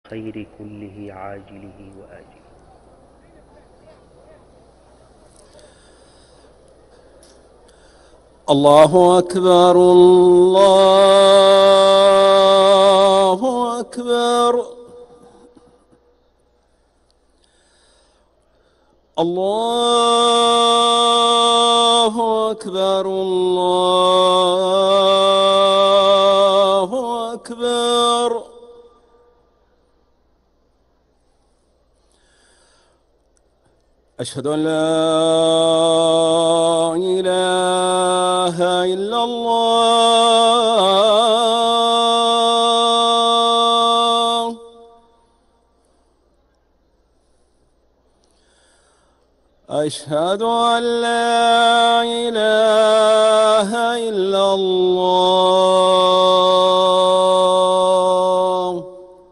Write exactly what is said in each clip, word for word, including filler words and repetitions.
الخير كله عاجله وآجله. الله أكبر الله أكبر الله أكبر الله أكبر. أشهد أن لا إله إلا الله. أشهد أن لا إله إلا الله.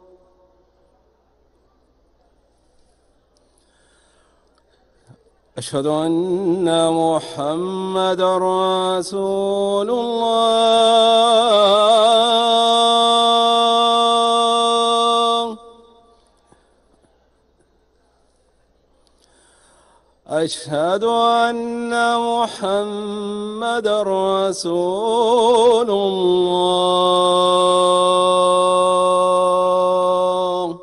أشهد أن محمدًا رسول الله. أشهد أن محمدًا رسول الله.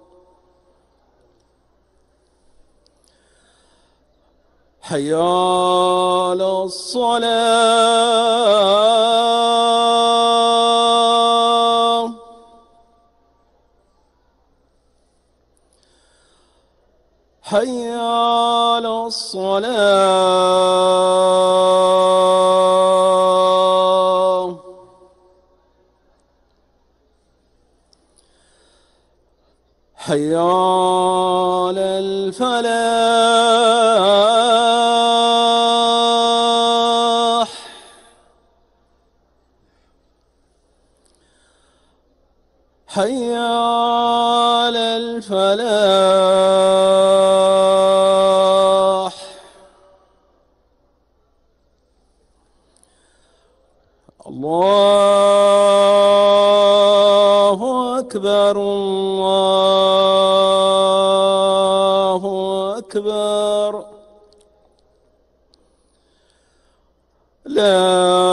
حي على الصلاة. حي على الصلاة. حي على الفلاح. حي على الفلاح. الله أكبر الله أكبر. لا